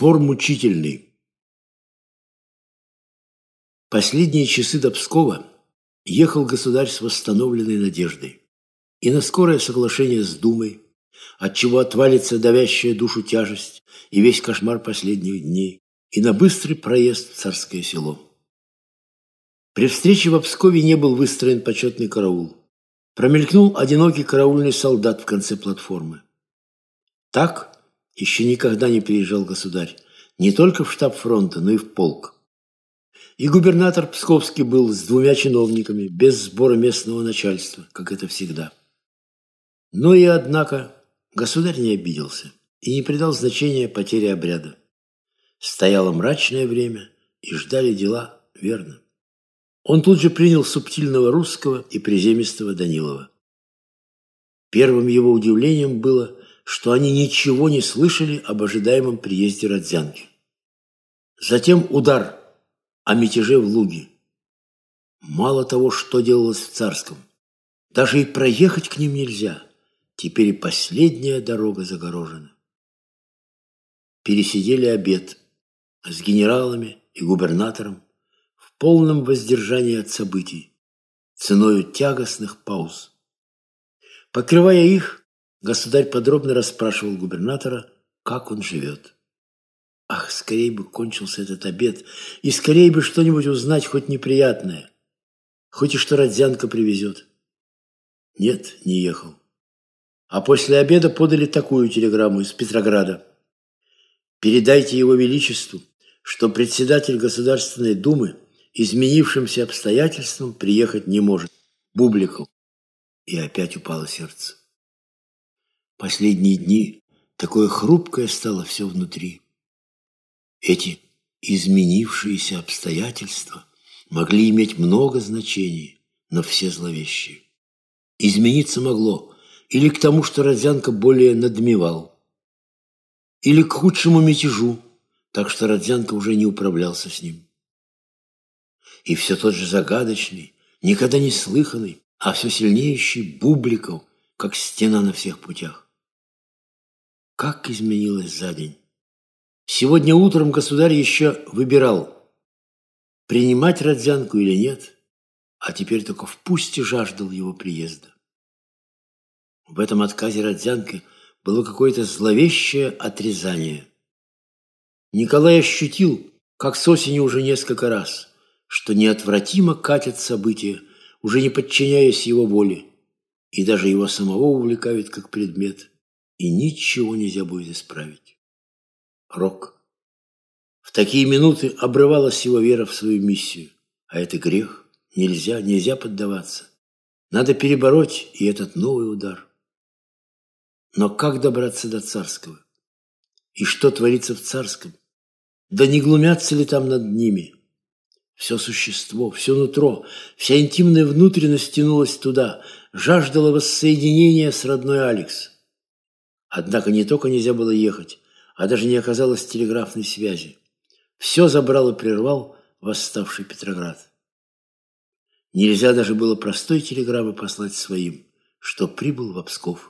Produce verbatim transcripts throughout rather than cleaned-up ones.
Спор мучительный. Последние часы до Пскова ехал государь с восстановленной надеждой и на скорое соглашение с Думой, отчего отвалится давящая душу тяжесть и весь кошмар последних дней, и на быстрый проезд в Царское Село. При встрече в Пскове не был выстроен почетный караул. Промелькнул одинокий караульный солдат в конце платформы. Так еще никогда не приезжал государь, не только в штаб фронта, но и в полк. И губернатор Псковский был с двумя чиновниками, без сбора местного начальства, как это всегда. Но и, однако, государь не обиделся и не придал значения потере обряда. Стояло мрачное время, и ждали дела верно. Он тут же принял субтильного русского и приземистого Данилова. Первым его удивлением было, что они ничего не слышали об ожидаемом приезде Родзянки. Затем удар о мятеже в Луге. Мало того, что делалось в Царском, даже и проехать к ним нельзя. Теперь и последняя дорога загорожена. Пересидели обед с генералами и губернатором в полном воздержании от событий, ценою тягостных пауз. Покрывая их, государь подробно расспрашивал губернатора, как он живет. Ах, скорее бы кончился этот обед, и скорее бы что-нибудь узнать, хоть неприятное, хоть и что Родзянка привезет. Нет, не ехал. А после обеда подали такую телеграмму из Петрограда. «Передайте его величеству, что председатель Государственной Думы изменившимся обстоятельствам приехать не может. Бубликов». И опять упало сердце. Последние дни такое хрупкое стало все внутри. Эти изменившиеся обстоятельства могли иметь много значений, но все зловещие. Измениться могло или к тому, что Родзянко более надмевал, или к худшему мятежу, так что Родзянко уже не управлялся с ним. И все тот же загадочный, никогда не слыханный, а все сильнеющий Бубликов, как стена на всех путях. Как изменилось за день! Сегодня утром государь еще выбирал, принимать Родзянку или нет, а теперь только в пусте жаждал его приезда. В этом отказе Родзянки было какое-то зловещее отрезание. Николай ощутил, как с осени уже несколько раз, что неотвратимо катят события, уже не подчиняясь его воле, и даже его самого увлекают как предмет, и ничего нельзя будет исправить. Рок. В такие минуты обрывалась его вера в свою миссию, а это грех. Нельзя, нельзя поддаваться. Надо перебороть и этот новый удар. Но как добраться до Царского? И что творится в Царском? Да не глумятся ли там над ними? Все существо, все нутро, вся интимная внутренность тянулась туда, жаждала воссоединения с родной Алекс. Однако не только нельзя было ехать, а даже не оказалось телеграфной связи. Все забрал и прервал восставший Петроград. Нельзя даже было простой телеграммы послать своим, что прибыл в Псков.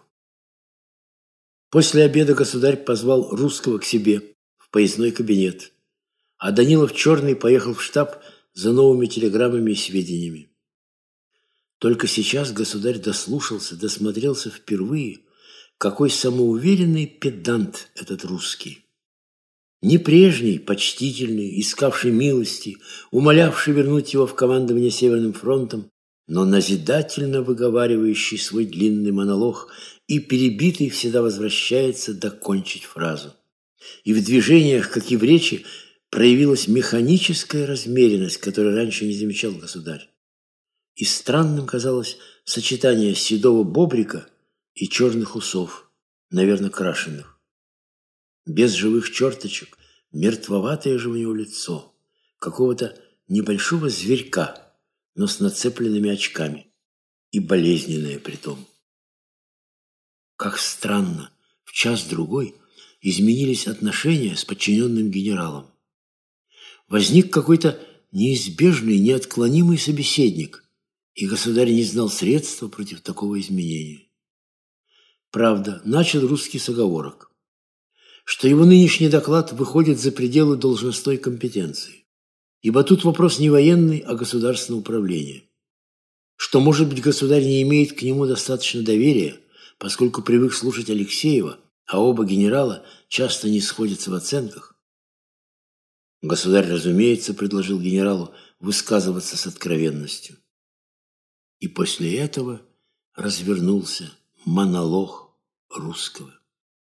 После обеда государь позвал русского к себе в поездной кабинет, а Данилов Черный поехал в штаб за новыми телеграммами и сведениями. Только сейчас государь дослушался, досмотрелся впервые, какой самоуверенный педант этот русский. Не прежний, почтительный, искавший милости, умолявший вернуть его в командование Северным фронтом, но назидательно выговаривающий свой длинный монолог и перебитый всегда возвращается докончить фразу. И в движениях, как и в речи, проявилась механическая размеренность, которую раньше не замечал государь. И странным казалось сочетание седого бобрика и черных усов, наверное, крашеных. Без живых черточек, мертвоватое же у него лицо, какого-то небольшого зверька, но с нацепленными очками, и болезненное притом. Как странно, в час-другой изменились отношения с подчиненным генералом. Возник какой-то неизбежный, неотклонимый собеседник, и государь не знал средства против такого изменения. Правда, начал русский с оговорок. что его нынешний доклад выходит за пределы должностной компетенции, ибо тут вопрос не военный, а государственного управления, что, может быть, государь не имеет к нему достаточно доверия, поскольку привык слушать Алексеева, а оба генерала часто не сходятся в оценках. Государь, разумеется, предложил генералу высказываться с откровенностью. И после этого развернулся монолог русского.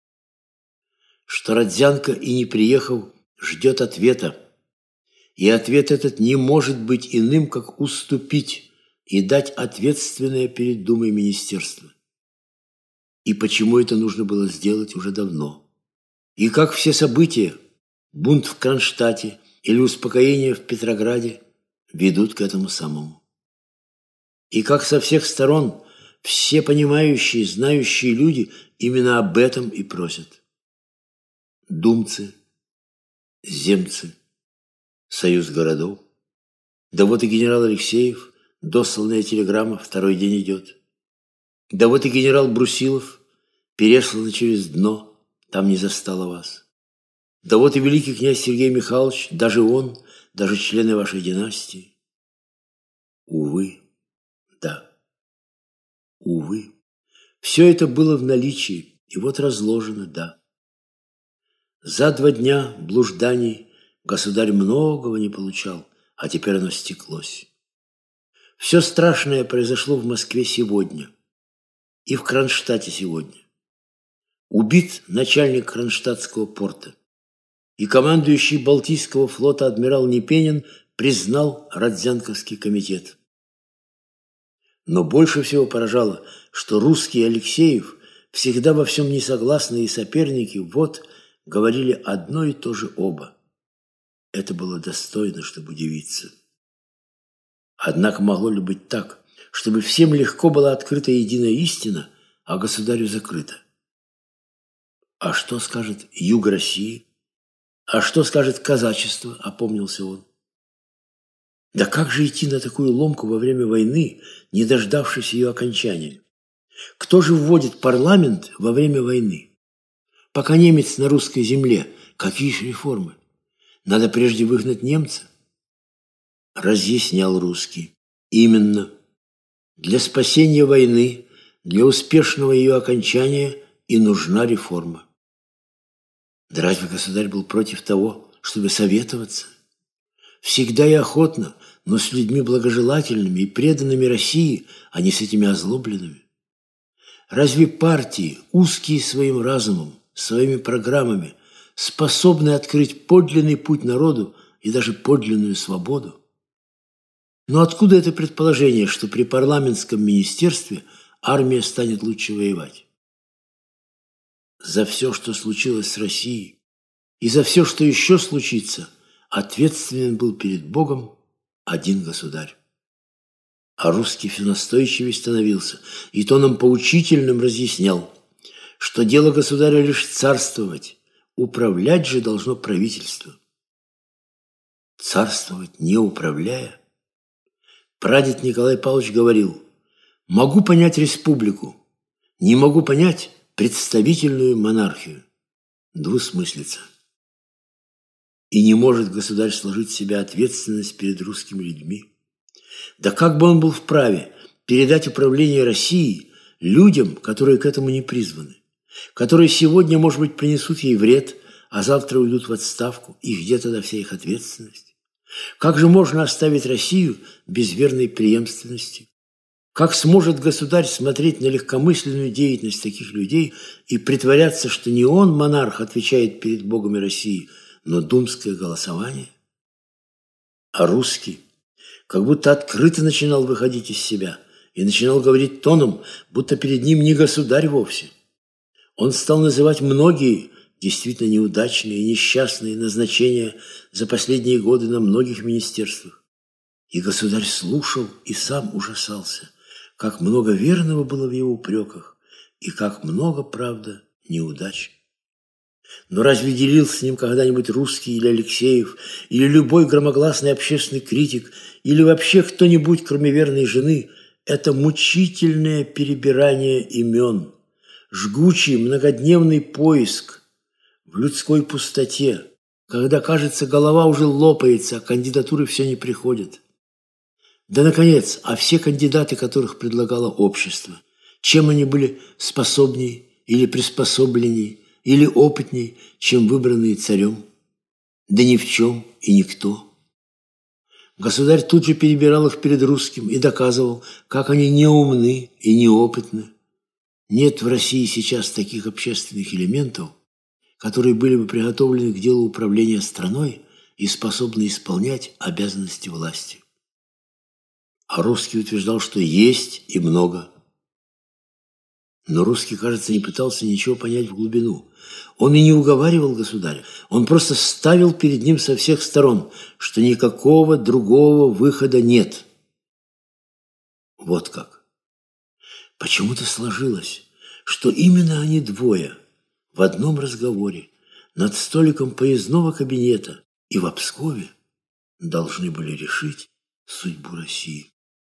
Что Родзянко, и не приехав, ждет ответа, и ответ этот не может быть иным, как уступить и дать ответственное перед Думой министерство. И почему это нужно было сделать уже давно. И как все события, бунт в Кронштадте или успокоение в Петрограде, ведут к этому самому. И как со всех сторон все понимающие, знающие люди именно об этом и просят. Думцы, земцы, союз городов. Да вот и генерал Алексеев, досланная телеграмма, второй день идет. Да вот и генерал Брусилов, пересланный через дно, там не застало вас. Да вот и великий князь Сергей Михайлович, даже он, даже члены вашей династии. Увы, да, увы, все это было в наличии, и вот разложено, да. За два дня блужданий государь многого не получал, а теперь оно стеклось. Все страшное произошло в Москве сегодня и в Кронштадте сегодня. Убит начальник Кронштадтского порта, и командующий Балтийского флота адмирал Непенин признал Родзянковский комитет. Но больше всего поражало, что русский Алексеев, всегда во всем несогласные и соперники, вот говорили одно и то же оба. Это было достойно, чтобы удивиться. Однако могло ли быть так, чтобы всем легко была открыта единая истина, а государю закрыта? А что скажет юг России? А что скажет казачество? Опомнился он. Да как же идти на такую ломку во время войны, не дождавшись ее окончания? Кто же вводит парламент во время войны? Пока немец на русской земле, какие же реформы? Надо прежде выгнать немца. Разъяснял русский. Именно. Для спасения войны, для успешного ее окончания и нужна реформа. Да разве государь был против того, чтобы советоваться? Всегда и охотно, но с людьми благожелательными и преданными России, а не с этими озлобленными. Разве партии, узкие своим разумом, своими программами, способны открыть подлинный путь народу и даже подлинную свободу? Но откуда это предположение, что при парламентском министерстве армия станет лучше воевать? За все, что случилось с Россией, и за все, что еще случится, ответственен был перед Богом один государь. А русский все настойчивее становился и тоном поучительным разъяснял, что дело государя лишь царствовать, управлять же должно правительство. Царствовать, не управляя? Прадед Николай Павлович говорил: могу понять республику, не могу понять представительную монархию. Двусмыслица. И не может государь сложить в себя ответственность перед русскими людьми. Да как бы он был вправе передать управление Россией людям, которые к этому не призваны, которые сегодня, может быть, принесут ей вред, а завтра уйдут в отставку, и где тогда вся их ответственность? Как же можно оставить Россию без верной преемственности? Как сможет государь смотреть на легкомысленную деятельность таких людей и притворяться, что не он, монарх, отвечает перед Богом и Россией, но думское голосование? А русский как будто открыто начинал выходить из себя и начинал говорить тоном, будто перед ним не государь вовсе. Он стал называть многие действительно неудачные и несчастные назначения за последние годы на многих министерствах. И государь слушал и сам ужасался, как много верного было в его упреках и как много, правда, неудач. Но разве делил с ним когда-нибудь русский или Алексеев, или любой громогласный общественный критик, или вообще кто-нибудь, кроме верной жены, это мучительное перебирание имен, жгучий многодневный поиск, в людской пустоте, когда, кажется, голова уже лопается, а кандидатуры все не приходят. Да, наконец, а все кандидаты, которых предлагало общество, чем они были способней или приспособленней, или опытней, чем выбранные царем? Да ни в чем и никто. Государь тут же перебирал их перед русским и доказывал, как они неумны и неопытны. Нет в России сейчас таких общественных элементов, которые были бы приготовлены к делу управления страной и способны исполнять обязанности власти. А русский утверждал, что есть и много. Но русский, кажется, не пытался ничего понять в глубину. Он и не уговаривал государя. Он просто ставил перед ним со всех сторон, что никакого другого выхода нет. Вот как. Почему-то сложилось, что именно они двое в одном разговоре над столиком поездного кабинета и в Пскове должны были решить судьбу России.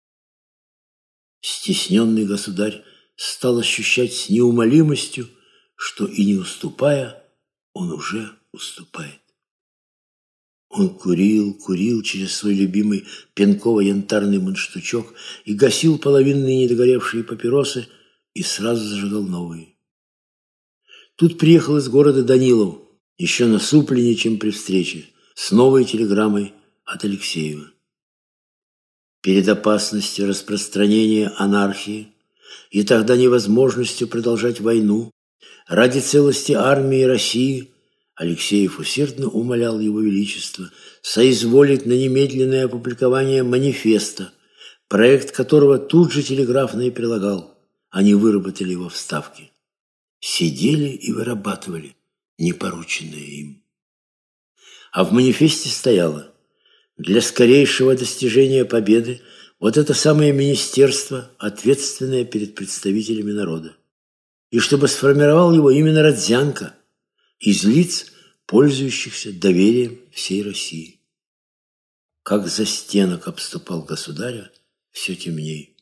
Стесненный государь стал ощущать с неумолимостью, что и не уступая, он уже уступает. Он курил, курил через свой любимый пенково-янтарный мундштучок и гасил половинные недогоревшие папиросы и сразу зажигал новые. Тут приехал из города Данилов, еще насупленнее, чем при встрече, с новой телеграммой от Алексеева. Перед опасностью распространения анархии и тогда невозможностью продолжать войну ради целости армии России Алексеев усердно умолял Его Величество соизволить на немедленное опубликование манифеста, проект которого тут же телеграфно и прилагал. Они выработали его в Ставке. Сидели и вырабатывали непорученное им. А в манифесте стояло: для скорейшего достижения победы вот это самое министерство, ответственное перед представителями народа. И чтобы сформировал его именно Родзянко, из лиц, пользующихся доверием всей России. Как застенок обступал государя все темней.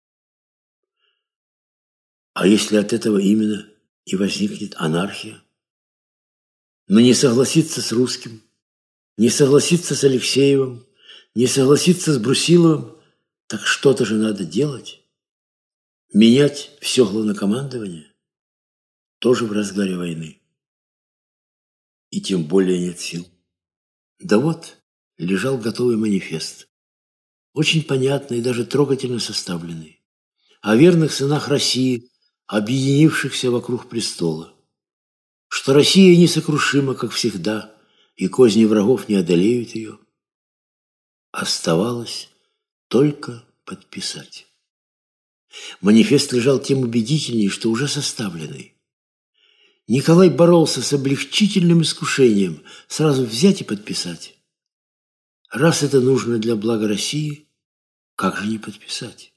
А если от этого именно и возникнет анархия? Но не согласиться с русским, не согласиться с Алексеевым, не согласиться с Брусиловым, так что-то же надо делать. Менять все главнокомандование тоже в разгаре войны. И тем более нет сил. Да вот, лежал готовый манифест. Очень понятный и даже трогательно составленный. О верных сынах России, объединившихся вокруг престола. Что Россия несокрушима, как всегда, и козни врагов не одолеют ее. Оставалось только подписать. Манифест лежал тем убедительнее, что уже составленный. Николай боролся с облегчительным искушением сразу взять и подписать. Раз это нужно для блага России, как же не подписать?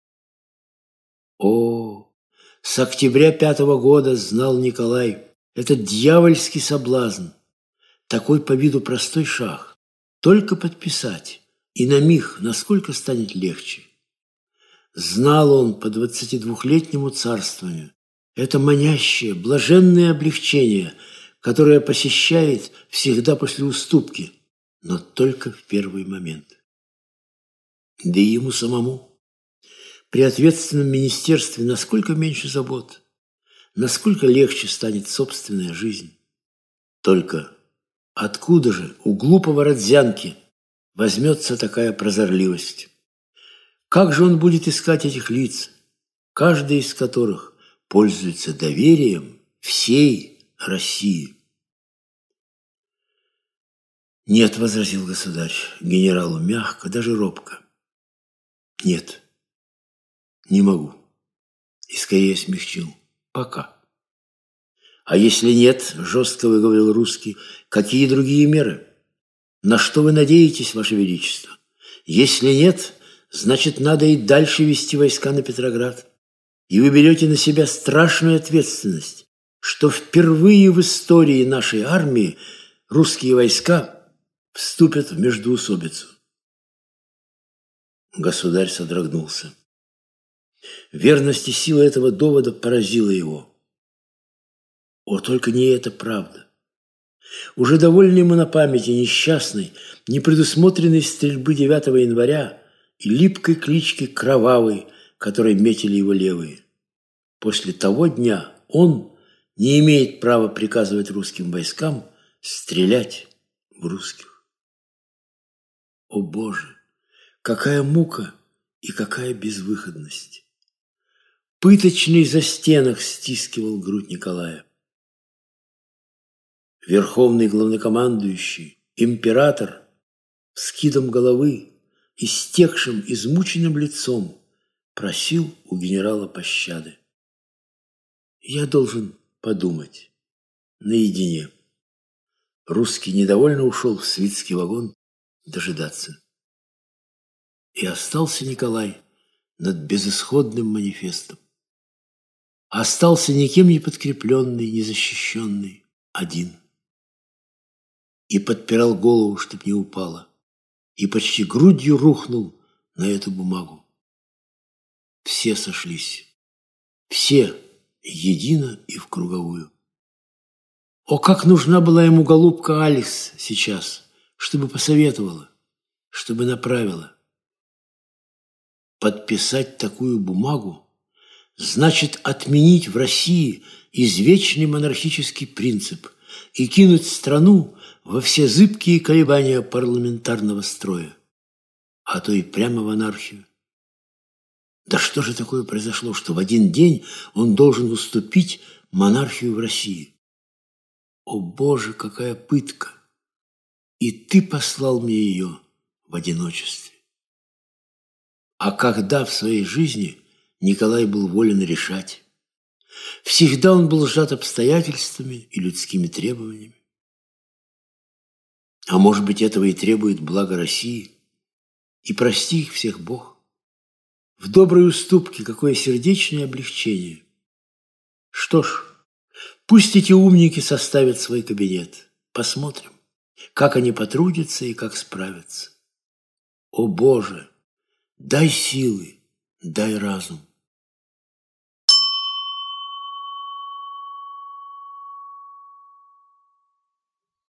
О, с октября пятого года знал Николай этот дьявольский соблазн, такой по виду простой шаг, только подписать, и на миг насколько станет легче. Знал он по двадцатидвухлетнему царствованию это манящее, блаженное облегчение, которое посещает всегда после уступки, но только в первый момент. Да и ему самому при ответственном министерстве насколько меньше забот, насколько легче станет собственная жизнь. Только откуда же у глупого Родзянки возьмется такая прозорливость? Как же он будет искать этих лиц, каждый из которых пользуется доверием всей России? «Нет», — возразил государь генералу мягко, даже робко. «Нет, не могу». И скорее смягчил. «Пока». «А если нет, — жестко выговорил русский, — какие другие меры? На что вы надеетесь, Ваше Величество? Если нет, значит, надо и дальше вести войска на Петроград. И вы берете на себя страшную ответственность, что впервые в истории нашей армии русские войска вступят в междоусобицу». Государь содрогнулся. Верность и сила этого довода поразила его. О, только не эта правда. Уже довольно ему на памяти несчастной, непредусмотренной стрельбы девятого января и липкой клички «Кровавый», которой метили его левые. После того дня он не имеет права приказывать русским войскам стрелять в русских. О Боже, какая мука и какая безвыходность! Пыточный застенок стискивал грудь Николая. Верховный главнокомандующий, император, вскидом головы, истекшим, измученным лицом, просил у генерала пощады. Я должен подумать наедине. Русский недовольно ушел в свитский вагон дожидаться. И остался Николай над безысходным манифестом. Остался никем не подкрепленный, не защищенный, один. И подпирал голову, чтоб не упала, и почти грудью рухнул на эту бумагу. Все сошлись, все едино и в круговую. О, как нужна была ему голубка Алекс сейчас, чтобы посоветовала, чтобы направила. Подписать такую бумагу значит отменить в России извечный монархический принцип и кинуть страну во все зыбкие колебания парламентарного строя, а то и прямо в анархию. Да что же такое произошло, что в один день он должен уступить монархию в России? О, Боже, какая пытка! И ты послал мне ее в одиночестве. А когда в своей жизни Николай был волен решать? Всегда он был сжат обстоятельствами и людскими требованиями. А может быть, этого и требует благо России? И прости их всех Бог. В доброй уступке какое сердечное облегчение. Что ж, пусть эти умники составят свой кабинет. Посмотрим, как они потрудятся и как справятся. О Боже, дай силы, дай разум.